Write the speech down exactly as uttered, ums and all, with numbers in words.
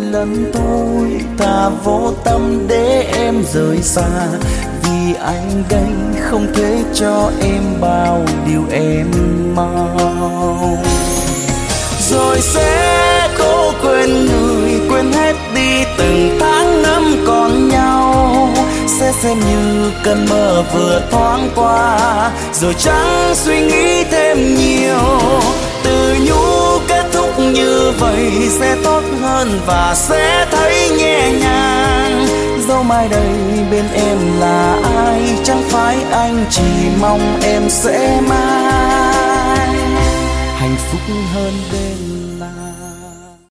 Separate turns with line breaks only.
lần thôi, ta vô tâm để em rời xa. Vì anh đây không thể cho em bao điều em mong. Rồi sẽ cố quên người, quên hết đi từng tháng năm còn nhau. Sẽ xem như cơn mơ vừa thoáng qua, rồi chẳng suy nghĩ thêm nhiều. Từ nhũ kết thúc như vậy sẽ tốt hơn và sẽ thấy nhẹ nhàng. Dẫu mai đây bên em là ai, chẳng phải anh chỉ mong em sẽ mãi hạnh phúc hơn bên